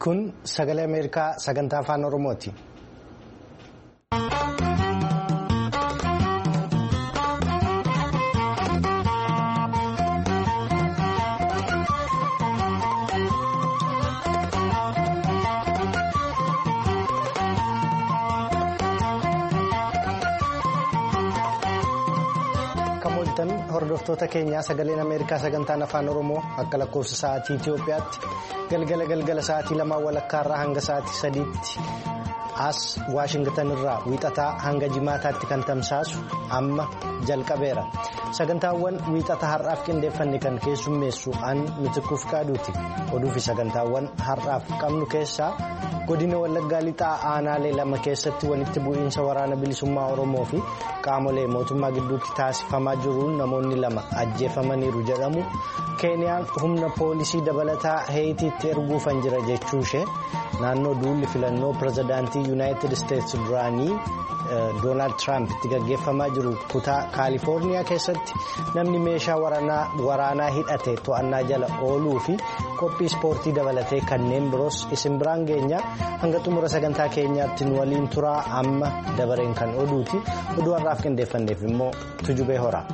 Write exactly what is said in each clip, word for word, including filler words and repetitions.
Kun sagalee Ameerikaa sagantaa afaan Oromooti. Hordoftoota keenyaa sagaleen Ameerikaa sagantaan afaan Oromoo akka lakkoofsa sa'aatii Itiyoophiyaatti galgala galgala sa'aatii lamaa walakkaarraa hanga sa'aatii sadiitti as Waashingtan irraa wiixataa hanga jimaataatti kan tamsaasu amma jalqabeera. Sagantaawwan wiixata har'aaf qindeeffanne kan keessummeessu an Mitikkuuf Qaaduuti. Oduu fi sagantaawwan har'aaf qabnu keessaa godina Wallaggaa lixaa aanaalee lama keessatti walitti bu'iinsa waraana bilisummaa Oromoo fi qaamolee mootummaa gidduutti taasifamaa jiruun namoonni lama ajjeefamaniiru jedhamu. Keeniyaan humna poolisii dabalataa Heetiitti erguufan jira jechuu ishee naannoo duulli filannoo pirezidaantii Yuunaayitid Isteetsi duraanii Doonaald Tiraamp itti gaggeeffamaa jiru kutaa Kaalifoorniyaa keessatti namni meeshaa waraanaa hidhate to'annaa jala ooluu fi qophii ispoortii dabalatee kanneen biroos isin biraan geenya hanga xumura sagantaa keenyaatti nu waliin turaa amma dabareen kan oduuti. Oduu har'aaf qindeeffanneef immoo Tujubee Horaa.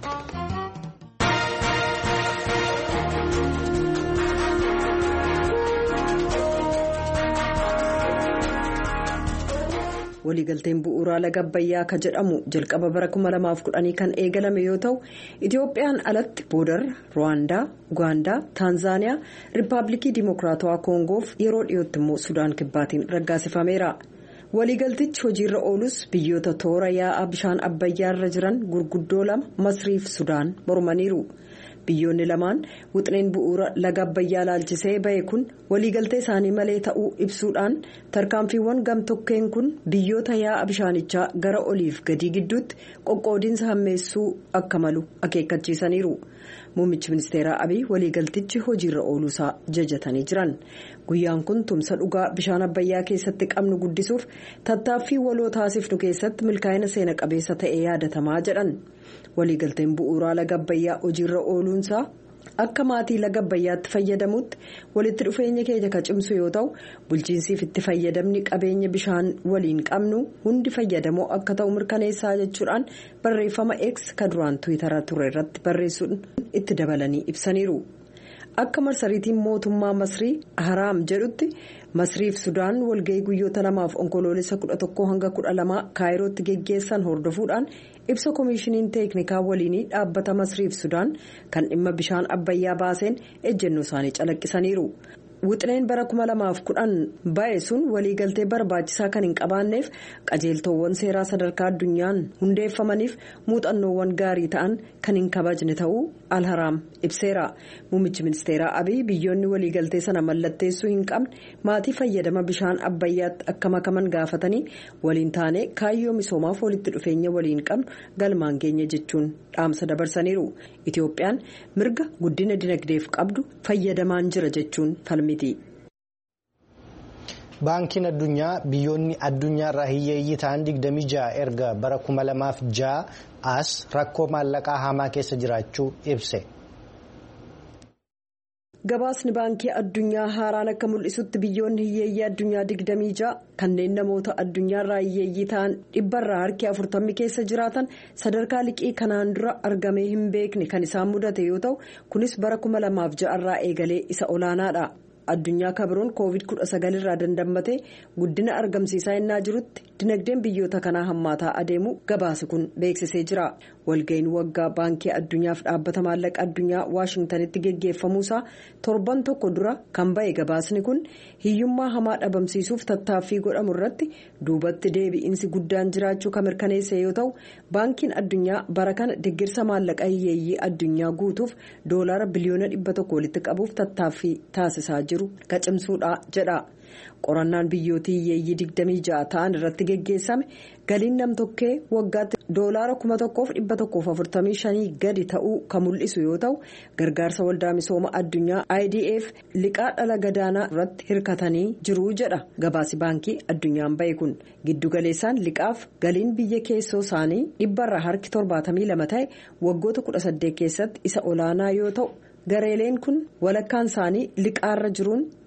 waliigalteen bu'uuraa laga Abbayyaa ka jedhamu jalqaba bara kuma lamaaf kudhanii kan eegalame yoo ta'u Itiyoophiyaan alatti boodarra Ruwaandaa, Ugaandaa, Taanzaaniyaa, Riippaabilikii Dimokiraatawaa Koongoof yeroo dhiyootti immoo Sudaan Kibbaatiin raggaasifameera. Waliigaltichi hojiirra oolus biyyoota toora yaa'aa bishaan Abbayyaarra jiran gurguddoo lama Masriif Sudaan mormaniiru. Biyyoonni lamaan wuxneen bu'uura laga Abbayyaa laalchisee bahe kun waliigaltee isaanii malee ta'uu ibsuudhaan tarkaanfiiwwan gamtokkeen kun biyyoota yaa'a bishaanichaa gara oliif gadii gidduutti qoqqoodinsa hammeessuu akka malu akeekkachiisaniiru. Muummichi ministeeraa Abiy waliigaltichi hojiirra ooluusaa jajatanii jiran. Guyyaan kun tumsa dhugaa bishaan Abbayyaa keessatti qabnu guddisuuf tattaaffii waloo taasifnu keessatti milkaa'ina seena qabeessa ta'ee yaadatamaa jedhan. Waliigalteen bu'uuraa laga Abbayyaa hojiirra ooluunsaa akka maatii laga Abbayyaatti fayyadamutti walitti dhufeenya keenya ka cimsu yoo ta'u bulchiinsiif itti fayyadamni qabeenya bishaan waliin qabnu hundi fayyadamoo akka ta'u mirkaneessaa jechuudhaan barreeffama X ka duraan Tiwiitara ture irratti barreessuun itti dabalanii ibsaniiru. Akka marsariitiin mootummaa Masrii Haraam jedhutti Masriif Sudaan walga'ii guyyoota lamaaf onkoloolessa kudha tokkoo hanga kudha lamaa Kaayirootti geggeessan hordofuudhaan ibsa koomishiniin teeknikaa waliinii dhaabbata Masriif Sudaan kan dhimma bishaan Abbayyaa baaseen ejjennoo isaanii calaqqisaniiru. Wuxneen bara kuma lamaaf kudhan bahe sun waliigaltee barbaachisaa kan hin qabaanneef qajeeltowwan seeraa sadarkaa addunyaan hundeeffamaniif muuxannoowwan gaarii ta'an kan hin kabajne ta'uu Alharaam ibseera. Muummichi ministeeraa Abiy biyyoonni waliigaltee sana mallatteessuu hin qabne maatii fayyadama bishaan Abbayyaatti akka makaman gaafatanii waliin taane kaayyoo misoomaaf walitti dhufeenya waliin qabnu galmaan geenya jechuun dhaamsa dabarsaniiru. Itiyoophiyaan mirga guddina dinagdeef qabdu fayyadamaan jira jechuun falmiti. Baankiin addunyaa biyyoonni addunyaarraa hiyyeeyyii ta'an digdamii ja'a erga bara kuma lamaaf ja'a as rakkoo maallaqaa hamaa keessa jiraachuu ibse. Gabaasni baankii addunyaa haaraan akka mul'isutti biyyoonni hiyyeeyyii addunyaa digdamii ja'a kanneen namoota addunyaarraa hiyyeeyyii ta'an dhibbarraa harki afurtamii keessa jiraatan sadarkaa liqii kanaan dura argamee hin beekne kan isaan mudate yoo ta'u kunis bara kuma lamaaf ja'arraa eegalee isa olaanaadha. Addunyaa kabiroon koovid kudha sagal irraa dandammatee guddina argamsiisaa innaa jirutti dinagdeen biyyoota kanaa hammaataa adeemu gabaasi kun beeksisee jira. Walga'iin waggaa baankii addunyaaf dhaabbata maallaqa addunyaa Waashingtanitti geggeeffamuusaa torban tokko dura kan bahe gabaasni kun hiyyummaa hamaa dhabamsiisuuf tattaaffii godhamu irratti duubatti deebi'insi guddaan jiraachuu kan mirkaneesse yoo ta'u baankiin addunyaa bara kana deeggarsa maallaqa hiyyeeyyii addunyaa guutuuf doolaara biliyoona dhibba tokko walitti qabuuf tattaaffii taasisaa jiru gacimsuudha jedha. Qorannaan biyyootii hiyyeeyyii digdamii ja'a ta'an irratti geggeessame galiin namtokkee waggaatti doolaara kuma tokkoof dhibba tokkoof afurtamii shanii gadi ta'uu kan mul'isu yoo ta'u gargaarsa waldaa misooma addunyaa I D F liqaa dhala gadaanaa irratti hirkatanii jiru jedha gabaasi baankii addunyaan bahe kun. Giddugaleessaan liqaaf galiin biyya keessoo isaanii dhibbarraa harki torbaatamii lama ta'e waggoota kudha saddeet keessatti isa olaanaa yoo ta'u gareeleen kun walakkaan isaanii liqaarra jiruun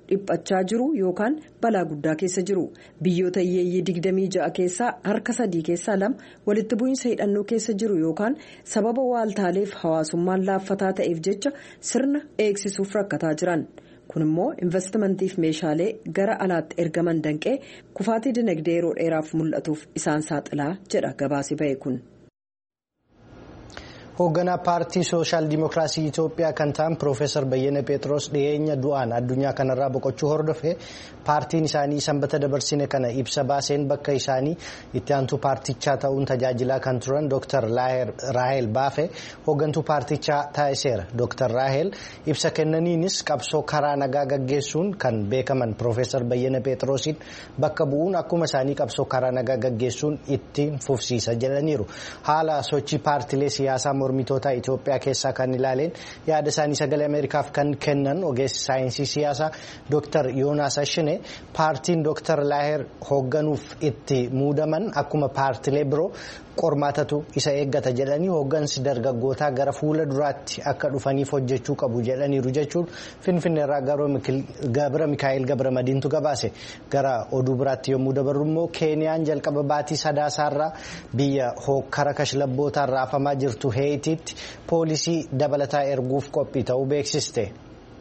dhiphachaa jiru yookaan balaa guddaa keessa jiru. Biyyoota hiyyeeyyii digdamii ja'a keessaa harka sadii keessaa lama walitti bu'iinsa hidhannoo keessa jiru yookaan sababa waaltaaleef hawaasummaan laaffataa ta'eef jecha sirna eegsisuuf rakkataa jiran. Kun immoo investimantiif meeshaalee gara alaatti ergaman danqee kufaatii dinagdee yeroo dheeraaf mul'atuuf isaan saaxilaa jedha gabaasi ba'e kun. Hoogganaa paartii sooshaal dimookiraasii Itoophiyaa kan ta'an Piroofeesar Bayyana Pheexroos dhiyeenya du'aan addunyaa kanarraa boqochuu hordofee paartiin isaanii sanbata dabarsine kana ibsa baaseen bakka isaanii itti aantuu paartichaa ta'uun tajaajilaa kan turan Dooktar Raahel Baafe hooggantuu paartichaa taasiseera. Dooktar Raahel ibsa kennaniinis qabsoo karaa nagaa gaggeessuun kan beekaman Piroofeesar Bayyana Pheexroosiin bakka bu'uun akkuma isaanii qabsoo karaa nagaa gaggeessuun itti fufsiisa jedhaniiru. Haala sochii paartilee siyaasaa mormitoota Itoophiyaa keessaa kan ilaaleen yaada isaanii sagalee Ameerikaaf kan kennan ogeessi saayinsii siyaasaa Dooktar Yoonaas Ashine paartiin Dooktar Laaher hoogganuuf itti muudaman akkuma paartilee biroo qormaatatu isa eeggata jedhanii hooggansi dargaggootaa gara fuula duraatti akka dhufaniif hojjechuu qabu jedhaniiru jechuun Finfinneerraa Gabra Mikaa'el Gabra Madiintu gabaase. Gara oduu biraatti yommuu dabarru immoo Keeniyaan jalqaba baatii sadaasaarraa biyya hokkara kashlabbootaarraa afamaa jirtu Heetiitti poolisii dabalataa erguuf qophii ta'uu beeksiste.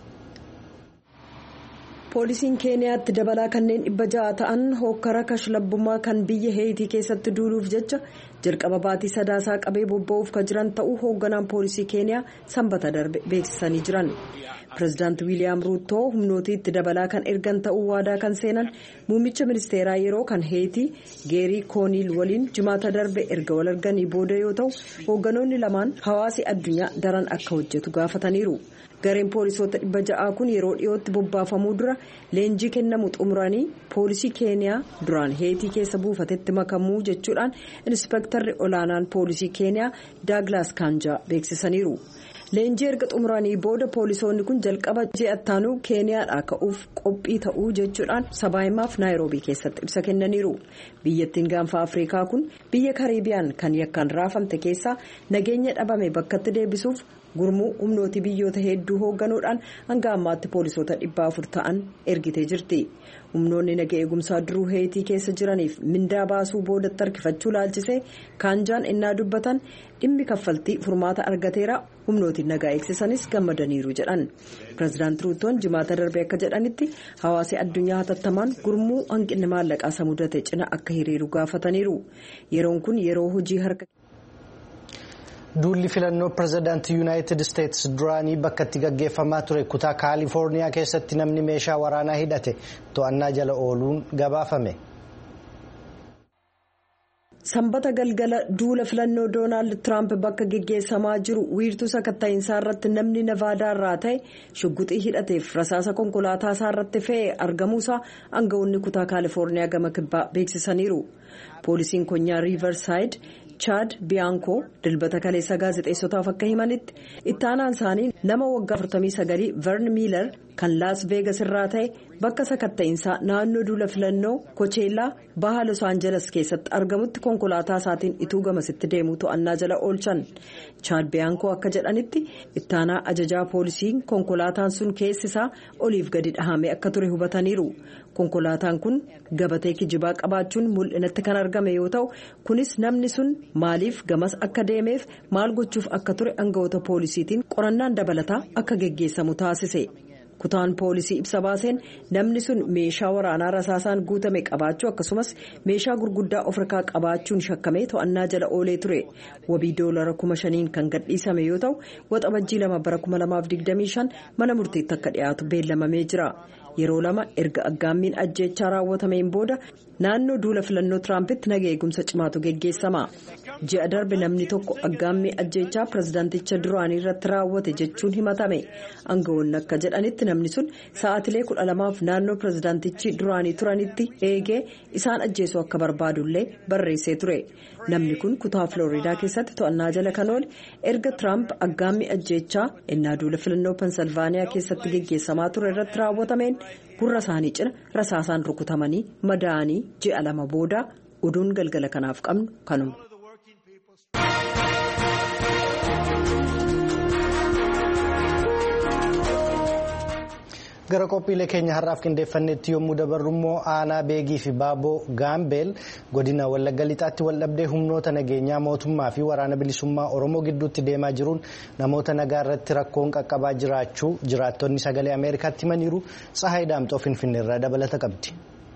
Poolisiin Keeniyaatti dabalaa kanneen dhibba ja'a ta'an hokkara kashlabbummaa kan biyya Heetii keessatti duuluuf jecha jalqaba baatii sadaasaa qabee bobba'uuf kan jiran ta'uu hoogganaan poolisii Keeniyaa sanbata darbe beeksisanii jiran. Pireezidaanti Wiiliyaam Ruutoo humnootiitti dabalaa kan ergan ta'uu waadaa kan seenan muummicha ministeeraa yeroo kan Heetii Geerii Kooniil waliin jimaata darbe erga wal arganii booda yoo ta'u hoogganoonni lamaan hawaasi addunyaa daran akka hojjetu gaafataniiru. Gareen poolisoota dhibba ja'aa kun yeroo dhiyootti bobbaafamuu dura leenjii kennamu xumuranii poolisii Keeniyaa duraan Heetii keessa buufatetti makamuu jechuudhaan inspektarri olaanaan poolisii Keeniyaa Daaglaas Kaanjaa beeksisaniiru. Leenjii erga xumuranii booda poolisoonni kun jalqaba ji'attaanuu Keeniyaadhaa ka'uuf qophii ta'uu jechuudhaan sabaa himaaf Naayiroobii keessatti ibsa kennaniiru. Biyyattiin gaanfa Afrikaa kun biyya Kariibiyaan kan yakkaan raafamte keessaa nageenya dhabame bakkatti deebisuuf gurmuu humnooti biyyoota hedduu hoogganuudhaan hanga ammaatti poolisoota dhibba afur ta'an ergitee jirti. Humnoonni nagaa eegumsaa duruu Heetii keessa jiraniif mindaa baasuu boodatti harkifachuu laalchisee Kaanjaan innaa dubbatan dhimmi kaffaltii furmaata argateera humnootiin nagaa eegsisanis gammadaniiru jedhan. Pireezidaanti Ruutoon jimaata darbe akka jedhanitti hawaasi addunyaa hatattamaan gurmuu hanqinni maallaqaa isa mudate cina akka hiriiru gaafataniiru. Yeroon kun yeroo hojii harka. Duulli filannoo pireezidaantii Yuunaayitid Isteetsi duraanii bakka itti gaggeeffamaa ture kutaa Kaalifoorniyaa keessatti namni meeshaa waraanaa hidhate to'annaa jala ooluun gabaafame. Sanbata galgala duula filannoo Doonaald Tiraamp bakka gaggeessamaa jiru wiirtuu sakatta'iinsaa irratti namni Navaadaa irraa ta'e shugguxii hidhateef rasaasa konkolaataa isaa irratti fe'ee argamuusaa aangawoonni kutaa Kaalifoorniyaa gama kibbaa beeksisaniiru. Poolisiin konyaa Riivarsaayid Chaad Biyankoo dilbata kaleessa gaazexeessotaaf akka himanitti ittaanaan isaanii nama waggaa afurtamii sagalii Vern Miilar kan Laas Veegas irraa ta'e bakka sakatta'iinsaa naannoo duula filannoo Kocheellaa baha Los Angeles keessatti argamutti konkolaataa isaatiin ituu gamasitti deemuu to'annaa jala oolchan. Chaad Biyankoo akka jedhanitti ittaanaa ajajaa poolisiin konkolaataan sun keessisaa oliif gadi dhahamee akka ture hubataniiru. Konkolaataan kun gabatee kijibaa qabaachuun mul'inatti kan argame yoo ta'u kunis namni sun maaliif gamas akka deemeef maal gochuuf akka ture aangawoota poolisiitiin qorannaan dabalataa akka geggeessamu taasise. Kutaan poolisii ibsa baaseen namni sun meeshaa waraanaa rasaasaan guutame qabaachuu akkasumas meeshaa gurguddaa of harkaa qabaachuun shakkamee to'annaa jala oolee ture. Wabii doolara kuma shaniin kan gadhiisame yoo ta'u waxabajjii lama bara kuma lamaaf digdamii shan mana murtiitti akka dhiyaatu beellamamee jira. Yeroo lama erga aggaammiin ajjeechaa raawwatameen booda naannoo duula filannoo Tiraampitti nagaa eegumsa cimaatu geggeessama. Ji'a darbe namni tokko aggaammii ajjeechaa pireezidaanticha duraanii irratti raawwate jechuun himatame. Aangawoonni akka jedhanitti namni sun sa'aatilee kudha lamaaf naannoo pireezidaantichi duraanii turanitti eegee isaan ajjeesuu akka barbaadullee barreessee ture. Namni kun kutaa Filooriidaa keessatti to'annaa jala kan oole erga Tiraamp aggaammii ajjeechaa innaa duula filannoo Pensilvaaniyaa keessatti geggeessamaa ture irratti raawwatameen gurra isaanii cina rasaasaan rukutamanii madaa'anii ji'a lama booda oduun galgala kanaaf qabnu kanuma. Gara qophiilee keenya har'aaf qindeeffannetti yommuu dabarru immoo aanaa beegii fi baaboo gaambeel godina wallagga lixaatti waldhabdee humnoota nageenyaa mootummaa fi waraana bilisummaa oromoo gidduutti deemaa jiruun namoota nagaa irratti rakkoon qaqqabaa jiraachuu jiraattonni sagalee ameerikaatti himaniiru. Tsahaay Daamxoo Finfinneerraa dabalata qabdi.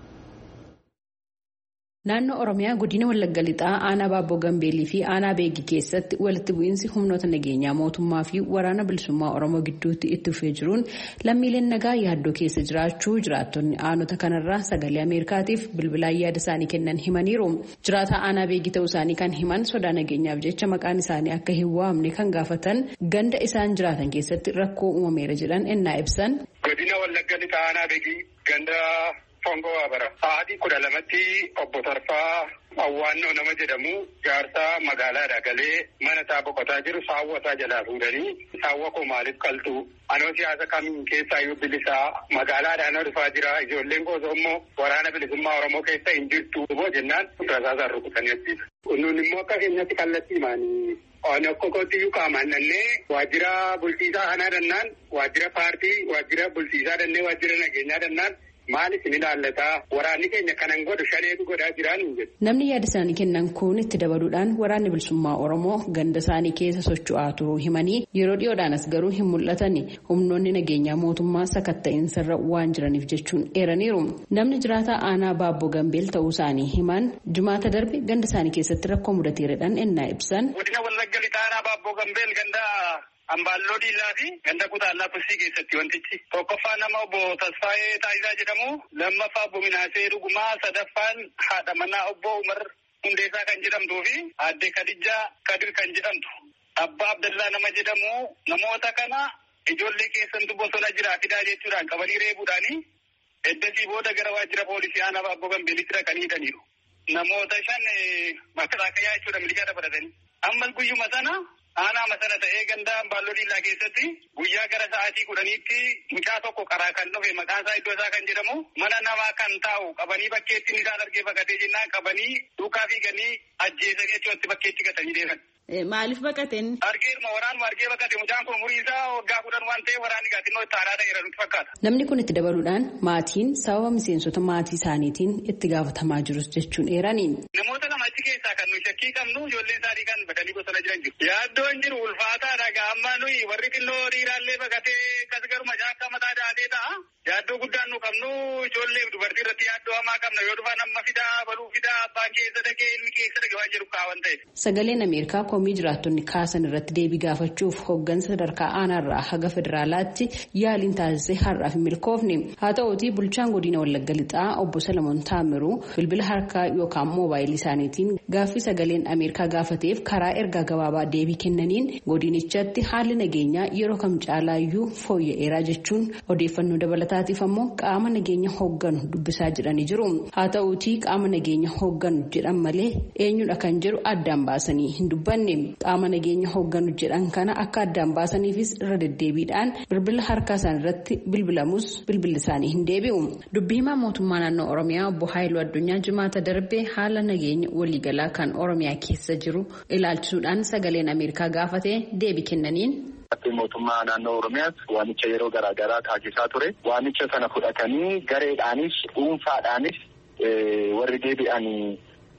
Naannoo Oromiyaa godina wallagga lixaa aanaa baaboo gambeelii fi aanaa beegii keessatti walitti bu'iinsi humnoota nageenyaa mootummaa fi waraana bilisummaa oromoo gidduutti itti fufee jiruun lammiileen nagaa yaaddoo keessa jiraachuu jiraattonni aanota kanarraa sagalee ameerikaatiif bilbilaan yaada isaanii kennan himaniiru. Jiraataa aanaa beegii ta'uu isaanii kan himan sodaa nageenyaaf jecha maqaan isaanii akka hin waamne kan gaafatan ganda isaan jiraatan keessatti rakkoo uumameera jedhan ennaa ibsan. Godina wallagga lixaa aanaa beegii ganda. Fongoo Abara sa'aatii kudha lamatti obbo Tarfaa Awwaannoo nama jedhamu jaarsaa magaalaadha galee mana isaa boqotaa jiru saawwa isaa jalaa fuudhanii saawwa koo maaliif qaltu anoo siyaasa kamiin keessaa iyyuu bilisaa magaalaadhaan dhufaa jira ijoolleen gosa immoo waraana bilisummaa oromoo keessa hin jirtu immoo jennaan rasaasaan rukutanii ajjeesu. Nuun immoo akka keenyatti kallattii himaanii waan akka kootiyyuu qaamaan dhannee waajjira bulchiisaa kanaa dhannaan waajjira paartii waajjira bulchiisaa dhannee waajjira nageenyaa dhannaan. Maaliif ni ilaallataa waraanni keenya kanan godhu shaneetu godhaa jiraan hin jedhu. Namni yaada isaanii kennan kun itti dabaluudhaan waraanni bilisummaa oromoo ganda isaanii keessa socho'aa turuu himanii yeroo dhiyoodhaanas garuu hin mul'atan humnoonni nageenyaa mootummaa sakatta'insarra waan jiraniif jechuun eeraniiru. Namni jiraataa aanaa baabboo gambeel ta'uu isaanii himan jumaata darbe ganda isaanii keessatti rakkoo mudateeredhaan ennaa ibsan. Godina wallagga lixaa aanaa baabboo gambeel ganda. Ambaalloo diillaa fi ganda kutaallaa pursii keessatti wantichi tokkoffaa nama obbo Tasfaayee Taayisaa jedhamu lammaffaa obbo Minaasee Dhugumaa sadaffaan haadha manaa obbo Umar Hundeessaa kan jedhamtuu fi aadde Kadijaa Kadir kan jedhamtu abbaa Abdallaa nama jedhamu namoota kana ijoollee keessantu bosona jiraa fidaa jechuudhaan qabanii reebuudhaanii eddasii booda gara waajjira poolisii aanaa baabboo gambeelitti dhaqanii hidhaniiru. Namoota shan makalaakaa jechuudha miliqaa dabalatanii ammas guyyuma sana. Aanaa masana ta'ee ganda ambaalloo diillaa keessatti guyyaa gara sa'aatii kudhaniitti mucaa tokko karaa kan dhufe maqaan isaa iddoo isaa kan jedhamu mana namaa kan taa'u qabanii bakkeetti isaan argee baqatee jennaan qabanii duukaa fiiganii ajjeesanii achitti bakkeetti gatanii deeman. Maaliif baqateen? Argeeruma waraanuma argee baqate mucaan kun umurii isaa waggaa kudhan waan ta'eef waraanni gaatinnoo itti aanaa ta'eera nutti fakkaata. Namni kun itti dabaluudhaan maatiin sababa miseensota maatii isaaniitiin itti gaafatamaa jirus jechuun eeranii. Namoota lama achi keessaa kan nuyi shakkii qabnu ijoolleen isaanii kan badanii bosona jiran jiru. Yaaddoon jiru ulfaataadha gaamma nuyi warri xinnoo dhiiraallee baqatee akkas garuma jaakka mataa daatee ta'a. Yaaddoo guddaan nu qabnu ijoollee dubartii irratti yaaddoo hamaa qabna yoo dhufan amma fidaa baluu fidaa abbaan keessa dhagee ilmi keessa dhagee waan jedhu kaawwan ta'e. Sagaleen Ameerikaa komii jiraattonni kaasan irratti deebii gaafachuuf hooggansa sadarkaa aanaarraa haga federaalaatti yaaliin taasisee har'aaf hin milkoofne. Haa ta'uutii bulchaan godina wallagga lixaa obbo Salamoon Taamiruu bilbila harkaa yookaan moobaayilii isaaniitiin gaaffii sagaleen Ameerikaa gaafateef karaa ergaa gabaabaa deebii kennaniin godinichatti haalli nageenyaa yeroo kam caalaayyuu fooyya'eeraa jechuun odeeffannoo dabalataatiif ammoo qaama nageenya hoogganu dubbisaa jedhanii jiru. Haa ta'uutii qaama nageenya hoogganu jedhan malee eenyudha kan jedhu addaan baasanii hin dubbanne. Qaama nageenya hoogganu jedhan kana akka addaan baasaniifis irra deddeebiidhaan bilbila harkaa isaanii irratti bilbilamus bilbilli isaanii hin deebi'u. Dubbii himaa mootummaa naannoo Oromiyaa obbo Haayiluu Addunyaa jimaata darbee haala nageenya waliigalaa kan Oromiyaa keessa jiru ilaalchisuudhaan sagaleen Ameerikaa gaafatee deebii kennaniin. Mootummaa naannoo Oromiyaas waamicha yeroo garaa garaa taasisaa ture. Waamicha sana fudhatanii gareedhaanis dhuunfaadhaanis warri deebi'anii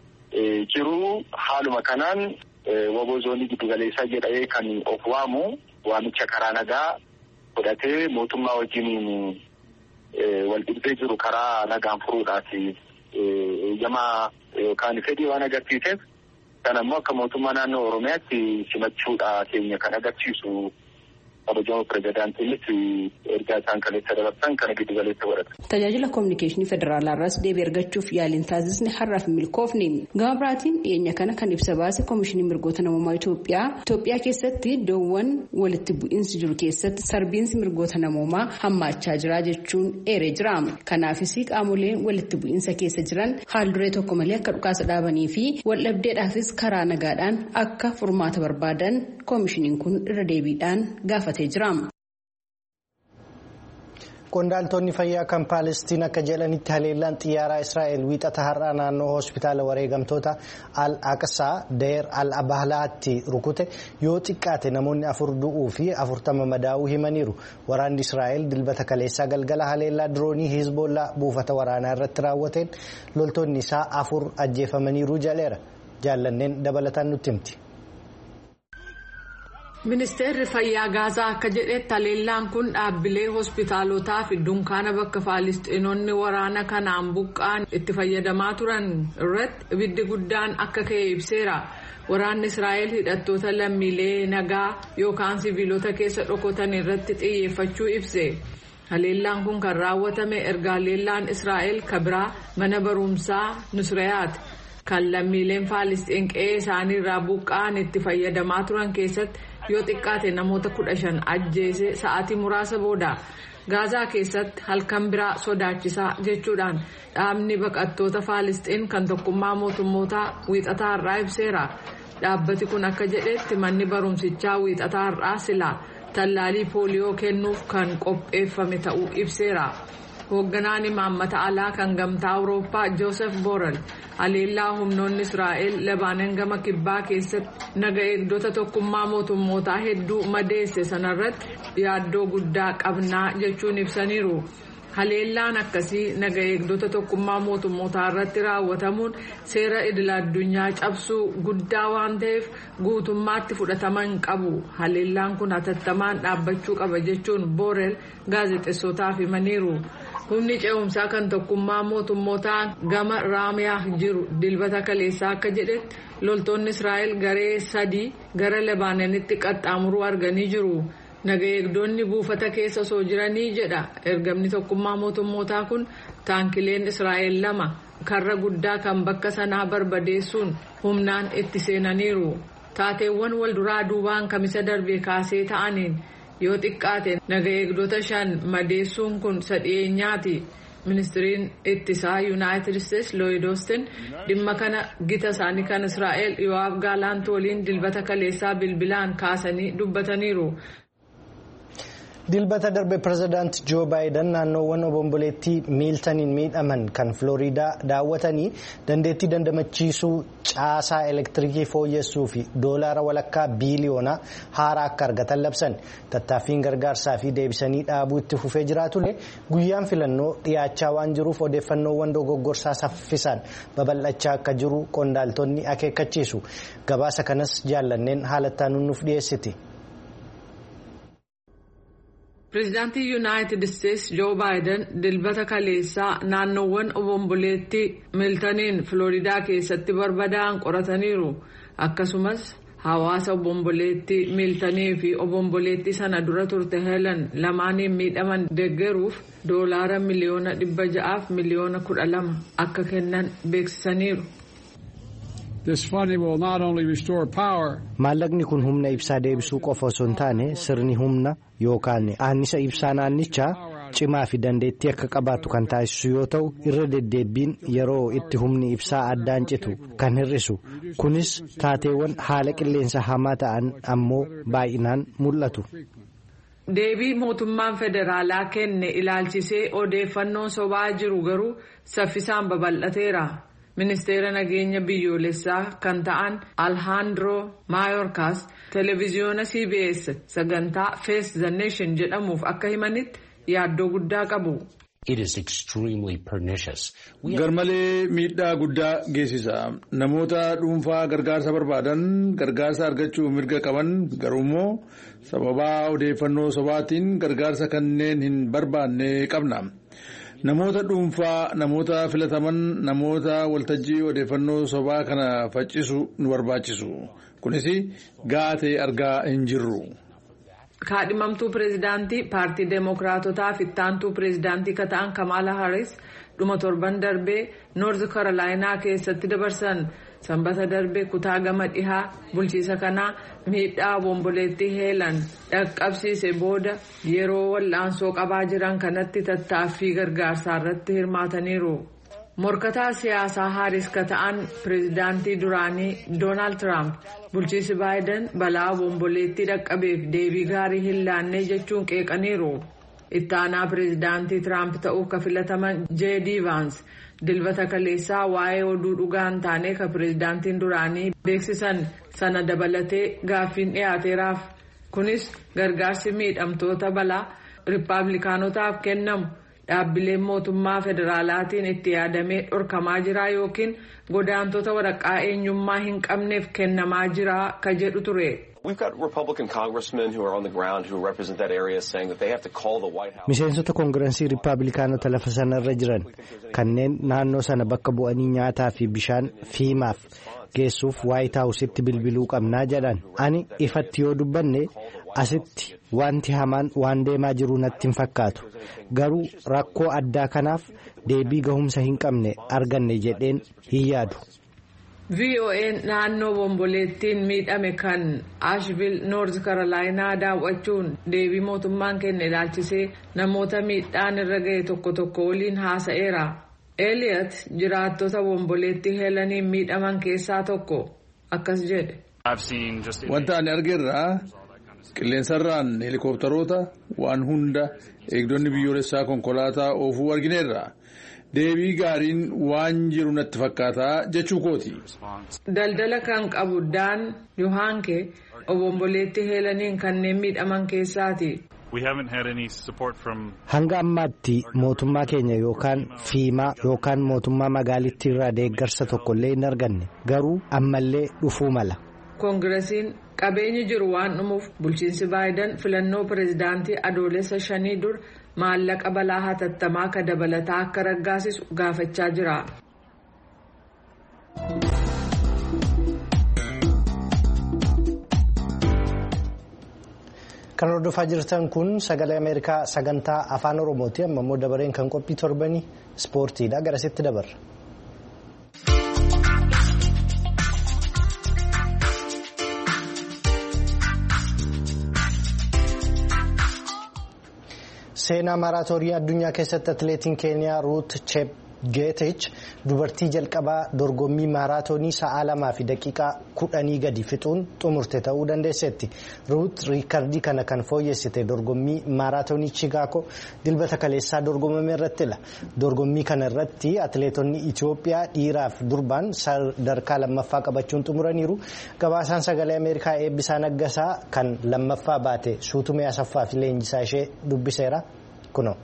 jiru. Haaluma kanaan waboo zoonii giddu galeessaa jedhamee kan of waamu waamicha karaa nagaa fudhatee mootummaa wajjin wal dhibdee jiru karaa nagaan furuudhaaf eeyyamaa yookaan fedhii waan agarsiiseef kan ammoo akka mootummaa naannoo Oromiyaatti simachuudha keenya kan agarsiisu. Kabajamoo pirezidaantiinis ergaa isaan kaleessa dabarsan kana giddu galeessa godhata. Tajaajila kominikeeshinii federaalaa irraas deebii argachuuf yaaliin taasisne har'aaf milkoofne. Gama biraatiin dhiyeenya kana kan ibsa baase komishinii mirgoota namummaa Itoophiyaa. Itoophiyaa keessatti iddoowwan walitti bu'iinsi jiru keessatti sarbiinsi mirgoota namummaa hammaachaa jira jechuun eeree jira. Kanaafis qaamoleen walitti bu'iinsa keessa jiran haal duree tokko malee akka dhukaasa dhaabanii fi waldhabdeedhaafis karaa nagaadhaan akka furmaata barbaadan komishiniin kun irra deebiidhaan gaafata. Qondaaltonni fayyaa kan Paalestiin akka jedhanitti haleellaan xiyyaaraa Israa'el wiixata har'aa naannoo hospitaala wareegamtoota Al-Aqsaa Deer Al-Abahalaatti rukute yoo xiqqaate namoonni afur du'uu fi afurtama madaa'uu himaniiru. Waraanni Israa'el dilbata kaleessaa galgala haleellaa diroonii Hizbollaa buufata waraanaa irratti raawwateen loltoonni isaa afur ajjeefamaniiru jedheera. Jaallanneen dabalataan nutti himti. Ministeerri fayyaa Gaazaa akka jedhetti haleellaan kun dhaabbilee hospitaalotaa fi dunkaana bakka Faalistiinonni waraana kanaan buqqa'an itti fayyadamaa turan irratti ibiddi guddaan akka ka'e ibseera. Waraanni Israa'el hidhattoota lammiilee nagaa yookaan siviilota keessa dhokotan irratti xiyyeeffachuu ibse. Haleellaan kun kan raawwatame erga haleellaan Israa'el kabiraa mana barumsaa Nusreyaat kan lammiileen Faalistiin qe'ee isaanii irraa buqqa'an itti fayyadamaa turan keessatti yoo xiqqaate namoota kudha shan ajjeese sa'aatii muraasa booda Gaazaa keessatti halkan biraa sodaachisaa jechuudhaan dhaabni baqattoota Faalistiin kan tokkummaa mootummootaa wiixataa har'aa ibseera. Dhaabbati kun akka jedhetti manni barumsichaa wiixataa har'aa silaa tallaalii pooliyoo kennuuf kan qopheeffame ta'uu ibseera. Hoogganaan imaammata alaa kan gamtaa Awurooppaa Joosef Borrell haleellaa humnoonni Israa'el Lebaanoon gama kibbaa keessatti naga eegdota tokkummaa mootummootaa hedduu madeesse sanarratti yaaddoo guddaa qabnaa jechuun ibsaniiru. Haleellaan akkasii naga eegdota tokkummaa mootummootaa irratti raawwatamuun seera idila addunyaa cabsuu guddaa waan ta'eef guutummaatti fudhatama hin qabu. Haleellaan kun hatattamaan dhaabbachuu qaba jechuun Borrell gaazexeessootaaf himaniiru. Humni ce'umsaa kan tokkummaa mootummootaa gama Raamiyaa jiru dilbata kaleessaa akka jedhetti loltoonni Israa'el garee sadii gara Lebaanoonitti qaxxaamuruu arganii jiru. Naga eegdonni buufata keessa osoo jiranii jedha ergamni tokkummaa mootummootaa kun taankileen Israa'el lama karra guddaa kan bakka sanaa barbadeessuun humnaan itti seenaniiru. Taateewwan wal duraa duubaan kamisa darbee kaasee ta'aniin yoo xiqqaate naga eegdota shan madeessuun kun sadhiyeenyaati. Ministiriin ittisaa Yuunaayitid Isteetsi Looyid Oostin dhimma kana gita isaanii kan Israa'el Yo'aab Gaalaant waliin dilbata kaleessaa bilbilaan kaasanii dubbataniiru. Dilbata darbe pirezidaanti Joo Baayiden naannoowwan obomboleettii miiltaniin miidhaman kan Filooriidaa daawwatanii dandeettii dandamachiisuu caasaa elektirikii fooyyessuu fi doolaara walakkaa biiliyoonaa haaraa akka argatan labsan. Tattaaffiin gargaarsaa fi deebisanii dhaabuu itti fufee jiraatullee guyyaan filannoo dhiyaachaa waan jiruuf odeeffannoowwan dogoggorsaa saffisaan babal'achaa akka jiru qondaaltonni akeekkachiisu. Gabaasa kanas jaallanneen haalattaan nuuf dhiyeessiti. Pireezidaantii Yuunaayitid Isteetsi Joo Baayiden dilbata kaleessaa naannoowwan obomboleettii miiltaniin Filooriidaa keessatti barbadaa'an qorataniiru. Akkasumas hawaasa obomboleettii miiltanii fi obomboleettii sana dura turte Heelan lamaaniin miidhaman deeggaruuf doolaara miliyoona dhibba ja'aaf miliyoona kudha lama akka kennan beeksisaniiru. Maallaqni kun humna ibsaa deebisuu qofa osoo hin taane sirni humna yookaan annisa ibsaa naannichaa cimaa fi dandeettii akka qabaatu kan taasisu yoo ta'u irra deddeebiin yeroo itti humni ibsaa addaan citu kan hir'isu. Kunis taateewwan haala qilleensa hamaa ta'an ammoo baay'inaan mul'atu. Deebii mootummaan federaalaa kenne ilaalchisee odeeffannoon sobaa jiru garuu saffisaan babal'ateera. Ministeera nageenya biyyoolessaa kan ta'an Alejandro Mayorkas televiziyoona C B S sagantaa Face the Nation jedhamuuf akka himanitti yaaddoo guddaa qabu. Garmalee miidhaa guddaa geessisa. Namoota dhuunfaa gargaarsa barbaadan gargaarsa argachuu mirga qaban garuummoo sababaa odeeffannoo sobaatiin gargaarsa kanneen hin barbaanne qabna. Namoota dhuunfaa, namoota filataman, namoota waltajjii odeeffannoo sobaa kana faccisu nu barbaachisu. Kunis gaatee argaa hin jirru. Kaadhimamtuu pireezidaantii paartii Demookiraatotaa fi ittaantuu pireezidaantii kan ta'an Kamala Harris dhuma torban darbee Noorz Karoolaayinaa keessatti dabarsan. Sanbata darbe kutaa gama dhihaa bulchiisa kanaa miidhaa obomboleettii Heelan dhaqqabsiise booda yeroo wal'aansoo qabaa jiran kanatti tattaaffii gargaarsaa irratti hirmaataniiru. Morkataa siyaasaa Haaris kan ta'an pireezidaantii duraanii Doonaald Tiraamp bulchiisi Baayiden balaa obomboleettii dhaqqabeef deebii gaarii hin laanne jechuun qeeqaniiru. itti aanaa pireezidaantii Tiraamp ta'uuf ka filataman J D Vance dilbata kaleessaa waa'ee oduu dhugaa hin taane ka pireezidaantiin duraanii beeksisan sana dabalatee gaaffiin dhiyaateeraaf. Kunis gargaarsi miidhamtoota balaa Rippaabilikaanotaaf kennamu dhaabbileen mootummaa federaalaatiin itti yaadamee dhorkamaa jira yookiin godaantota waraqaa eenyummaa hin qabneef kennamaa jira ka jedhu ture. We've got Republican congressmen who are on the ground who represent that area saying that they have to call the White House. Miseensota koongirensii Rippaabilikaanota lafa sanarra jiran kanneen naannoo sana bakka bu'anii nyaataa fi bishaan fiimaaf geessuuf White House'itti bilbiluu qabnaa jedhan. Ani ifatti yoo dubbanne asitti wanti hamaan waan deemaa jiru natti hin fakkaatu. Garuu rakkoo addaa kanaaf deebii gahumsa hin qabne arganne jedheen hin yaadu. V O A'n naannoo bomboleettiin miidhame kan Asheville North Carolina daawwachuun deebii mootummaan kenne ilaalchisee namoota miidhaan irra ga'e tokko tokko waliin haasa'eera. Elliot jiraattota bomboleettii Heleniin miidhaman keessaa tokko akkas jedhe. Wanta ani argeerraa qilleensarraan helikopteroota waan hunda eegdonni biyyoolessaa konkolaataa oofuu argineerra. Deebii gaariin waan jiru natti fakkaataa jechuu kooti. Daldala kan qabu Daan Yohaanke obomboleetti Heleniin kanneen miidhaman keessaati. Hanga ammaatti mootummaa keenya yookaan fiimaa yookaan mootummaa magaalittii irraa deeggarsa tokkollee hin arganne garuu ammallee dhufuu mala. Koongiresiin qabeenyi jiru waan dhumuuf bulchiinsi Baayiden filannoo pireezidaantii adoolessa shanii dur maallaqa balaa hatattamaa ka dabalataa akka raggaasisu gaafachaa jira. Kan hordofaa jirtan kun sagalee Ameerikaa sagantaa afaan Oromooti. Amma immoo dabareen kan qophii torbanii ispoortiidha. Garasitti dabarra. Seenaa maaraatoonii addunyaa keessatti atileetiin Keeniyaa Ruut Chepgetich dubartii jalqabaa dorgommii maaraatoonii sa'a lamaa fi daqiiqaa kudhanii gadi fixuun xumurte ta'uu dandeesseetti. Ruut riikardii kana kan fooyyessite dorgommii maaraatoonii Chicaagoo dilbata kaleessaa dorgomame irrattidha. Dorgommii kana irratti atileetonni Itoophiyaa dhiiraaf durbaan sadarkaa lammaffaa qabachuun xumuraniiru. Gabaasaan sagalee Ameerikaa Eebbisaa Naggasaa kan lammaffaa baate Suutumee Asaffaa fi leenjisaa ishee dubbiseera. Kuno.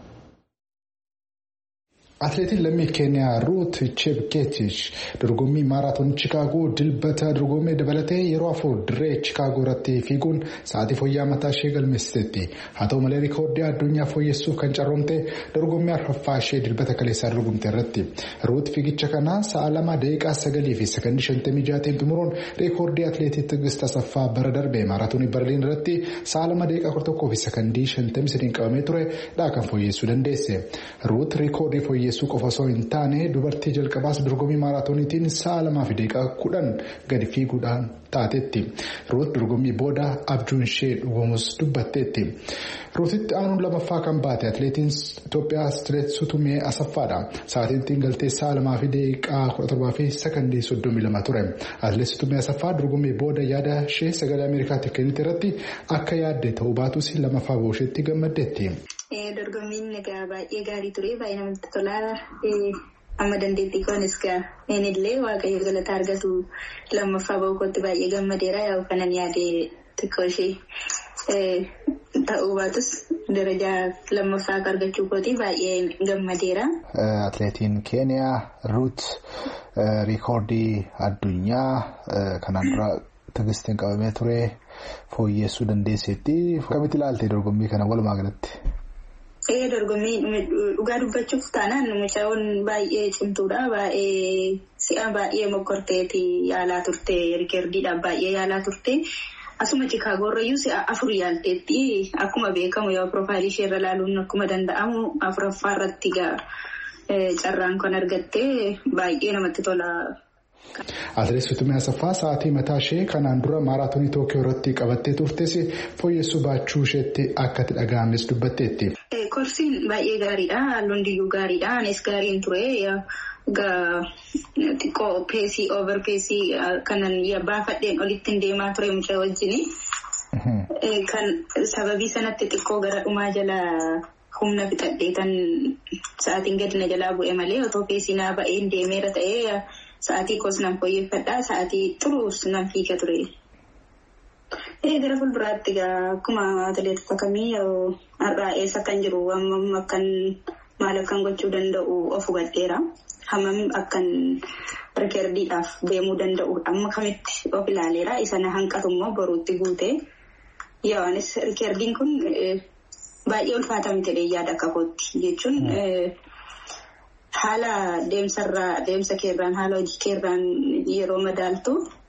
Atileetiin lammii Keeniyaa Ruut Chepgetich dorgommii maaraatoonii Chicaagoo dilbata dorgommii dabalatee yeroo afur dirree Chicaagoo irratti fiiguun sa'aatii fooyya'aa mataa ishee galmeessiteetti. Haa ta'u malee riikoordii addunyaa fooyyessuuf kan carroomte dorgommii arfaffaa ishee dilbata kaleessaa dorgomte irratti. Ruut fiigicha kana sa'a lama daqiiqaa sagalii fi sekondii shantamii ja'atiin xumuruun riikoordii atileetii Tigist Asaffaa bara darbe maaraatoonii Berliin irratti sa'a lama daqiiqaa kudha tokkoo fi sekondii shantamii sadiin qabamee ture dhaa kan fooyyessuu dandeesse. Ruut riikoordii fooyyessuu qofa osoo hin taane dubartii jalqabaas dorgommii maaraatooniitiin sa'a lamaa fi daqiiqaa kudhan gadi fiiguudhaan taatetti. Ruut dorgommii booda abjuun ishee dhugomus dubbatteetti. Ruutitti aanuun lamaffaa kan baate atileetiin Itoophiyaa atileet Sutumee Asaffaadha. Sa'aatiin galtee sa'a lamaa fi daqiiqaa kudha torbaa fi sekondii soddomii lama ture. Atileet Sutumee Asaffaa dorgommii booda yaada ishee sagalee Ameerikaatti kennite irratti akka yaadde ta'uu baatus lamaffaa boosheetti gammaddeetti. Dorgommiin egaa baay'ee gaarii ture, baay'ee namatti tolaa. Amma dandeettii koonis inni illee waaqayyo galata argatu lammaffaa ba'uu kootti baay'ee gammadeera. Yaa'u kanan yaade xiqqoo ishee ta'uu baatus darajaa lammaffaa argachuu kooti baay'ee gammadeera. Atileetiin Keeniyaa Ruut riikoordii addunyaa kanaan dura Tigistiin qabamee ture fooyyessuu dandeesseetti. Akkamitti ilaalte dorgommii kana walumaa galatti? Ee dorgommii dhugaa dubbachuuf taanaan mucaan baay'ee cimtuudha. Baay'ee si'a baay'ee mokkorteeti yaalaa turte riikardiidhaaf baay'ee yaalaa turte. Asuma Chicaagoo irrayyuu si'a afur yaalteetti akkuma beekamu yoo piroofaayilii ishee irra ilaaluun akkuma danda'amu afuraffaa irratti carraan kan argatte baay'ee namatti tola. Atileet Sutumee Asaffaa sa'aatii mataa ishee kanaan dura maaraatoonii Tookiyoo irratti qabattee turtes fooyyessuu baachuu isheetti akka itti dhaga'ames dubbatteetti. Korsiin baay'ee gaariidha. Halluun diyyuu gaariidha. Anis gaariin ture. Xiqqoo peesii over peesii kanan baafadheen olitti deemaa ture mucaa wajjin. Kan sababii sanatti xiqqoo gara dhumaa jala humna fixadhee kan sa'aatiin gadi na jalaa bu'e malee otoo keessinaa ba'een deemeera ta'ee sa'aatii koos nan fooyyeffadhaa sa'aatii xuruus nan fiiga ture. Gara fuulduraatti akkuma atileetota kamii yeroo har'aa eessa kan jiru hammam akkan maal akkan gochuu danda'u of hubadheera. Hammam akkan rikeerdiidhaaf deemuu danda'u amma kamitti of ilaaleera. Isa na hanqatu immoo boruutti guute. Yaanis rikeerdiin kun baay'ee ulfaataa miti jedhee yaada akka kootti jechuun haala deemsarraa deemsa keerraan haala hojii keerraan yeroo madaaltu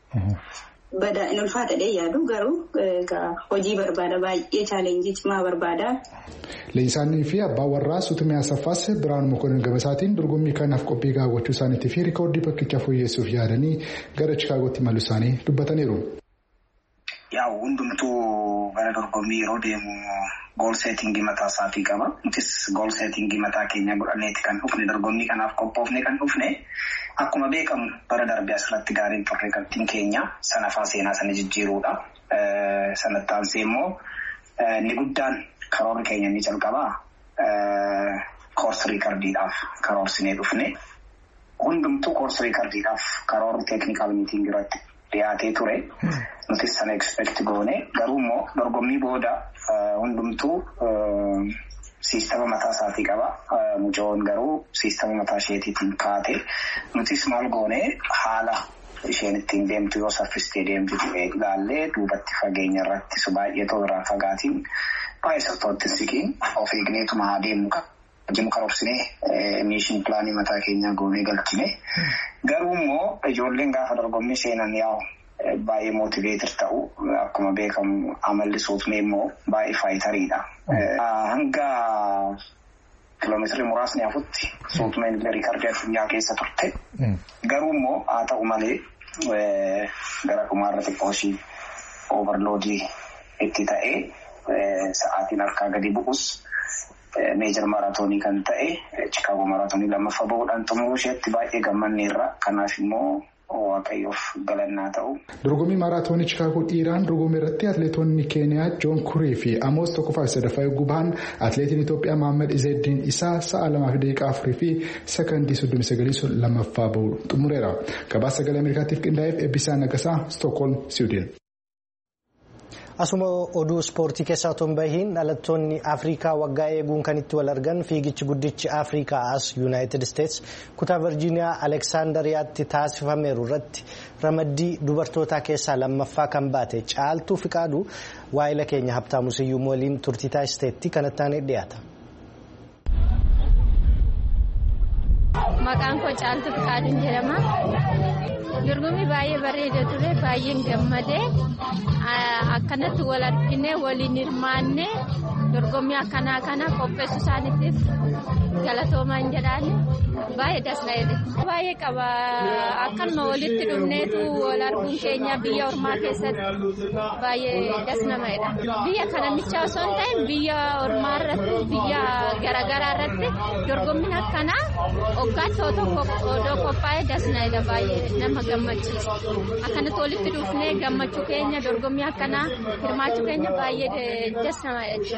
badaa in ulfaata jedhee yaadu garuu hojii barbaada baay'ee chaalenjii cimaa barbaada. Leensaanii fi abbaan warraa Sutumee Asaffaas Biraan Mokonnin Gabasaatiin dorgommii kanaaf qophii gaawwachuu isaaniitii fi rikoordii bakkicha fooyyessuuf yaadanii gara Chikaagootti imaluu isaanii dubbataniiru. Yaa hundumtuu gara dorgommii yeroo deemu gool seetingii mataa isaatii qaba. Nutis gool seetingii mataa keenya godhanneeti kan dhufne dorgommii kanaaf qophoofne kan dhufne akkuma beekamu bara darbee asirratti gaariin turre qabxiin keenya sanafaa seenaa sana jijjiiruudha. Sanatti aansee immoo inni guddaan karoorri keenya inni jalqabaa koorsi riikardiidhaaf karoorsinee dhufne hundumtuu koorsi riikardiidhaaf karoorri teeknikaal miitingii irratti dhiyaatee ture. Nuti sana expect goone garuu immoo dorgommii booda hundumtuu siistama mataa isaatii qaba. Mucoon garuu siistama mataa isheetiitiin kaate. Nutis maal goone haala isheen ittiin deemtu yoo saffistee deemtu ilaallee duubatti fageenya irratti baay'ee ta'uu irraa fagaatiin baay'ee saffootti siqiin of eegneetuma haa deemnu kan karoorsinee miishin pilaanii mataa keenyaa goonee galchine. Garuu immoo ijoolleen gaafa dorgommii seenan yaa'u baay'ee mootiveetir ta'u akkuma beekamu amalli Suutumee immoo baay'ee faayitariidha. Hanga kiloomeetirii muraasni hafutti Suutumeen riikardii addunyaa keessa turte. Garuu immoo haa ta'u malee gara dhumaarra xiqqoo ishii oovarloodii itti ta'ee sa'aatiin harkaa gadi bu'us meejor maaraatoonii kan ta'e Chikaagoo maaraatoonii lammaffaa bahuudhaan xumuruu isheetti baay'ee gammanneerra. Kanaaf immoo waaqayyoof galannaa ta'u. Dorgommii maaraatoonii Chikaagoo dhiiraan dorgommii irratti atileetonni Keeniyaa Joon Kurii fi Amoos tokkoffaa sadaffaa eeguu bahan atileetiin Itoophiyaa Mahammad Izzeeddiin isaa sa'a lamaa fi daqiiqaa afurii fi sekondii soddomii sagalii lammaffaa bahu xumureera. Gabaasa sagalee Ameerikaatiif qindaa'eef Eebbisaa Nagasaa Stookholm Siwiidin. Asuma oduu ispoortii keessaa otoo hin bahiin dhalattoonni Afrikaa waggaa eeguun kan itti wal argan fiigichi guddichi Afrikaa as Yuunaayitid Isteets kutaa Virjiiniyaa Aleksaandariyaatti taasifameeru irratti ramaddii dubartootaa keessaa lammaffaa kan baate Caaltuu Fiqaaduu waa'ila keenya Habtaamuu Siyyuum waliin turtii taasisteetti kanatti aanee dhiyaata. Maqaan koo Caaltuu Fiqaaduun jedhama. Dorgommii baay'ee bareeda ture, baay'een gammadee akkanatti wal argine waliin hirmaanne dorgommii akkanaa kana qopheessuu isaaniitiif galatoomaan jedhaan baay'ee dasna'eedha. Baay'ee qaba akkanuma walitti dhufneetu wal arguun keenya biyya ormaa keessatti baay'ee dasnamaadha. Biyya kananicha osoo hin ta'in biyya ormaa irratti biyya garaagaraa irratti dorgommiin akkanaa waggaatti odoo qophaa'ee dasna'eedha baay'ee nama gammachiisa. Akkanatti walitti dhufnee gammachuu keenya dorgommii akkanaa hirmaachuu keenya baay'ee dasnamaadha.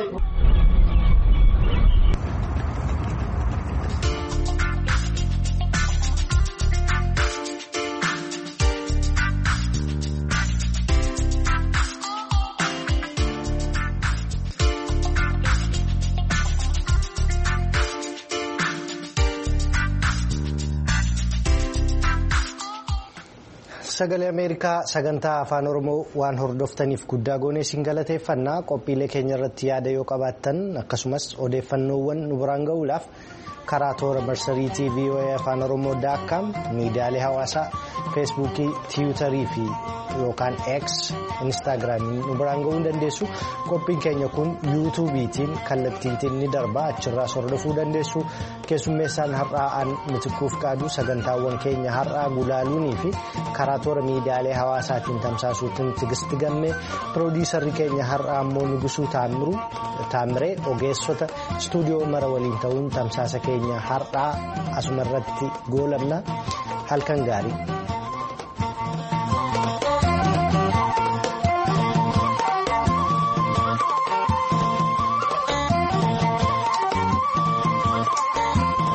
Sagalee Ameerikaa sagantaa afaan Oromoo waan hordoftaniif guddaa goonee isin galateeffannaa. Qophiilee keenya irratti yaada yoo qabaattan akkasumas odeeffannoowwan nu biraan ga'uudhaaf karaa toora marsariitii V O A afaan Oromoo daakkaam miidiyaalee hawaasaa feesbuukii tiwutarii fi yookaan X instaagiraamii nu biraan ga'uu dandeessu. Qophiin keenya kun yuutuubiitiin kallattiitiin ni darba achirraas hordofuu dandeessu. Keessummeessaan har'aan Mitiquuf Qaaduu sagantaawwan keenya har'aa gulaaluunii fi karaa toora miidiyaalee hawaasaatiin tamsaasuutiin Tigisti Gammee piroodiisarri keenya har'aa immoo Nugusuu Taamiree ogeessota istuudiyoo mara waliin ta'uun tamsaasa keenya har'aa asuma irratti goolabna. Halkan gaarii.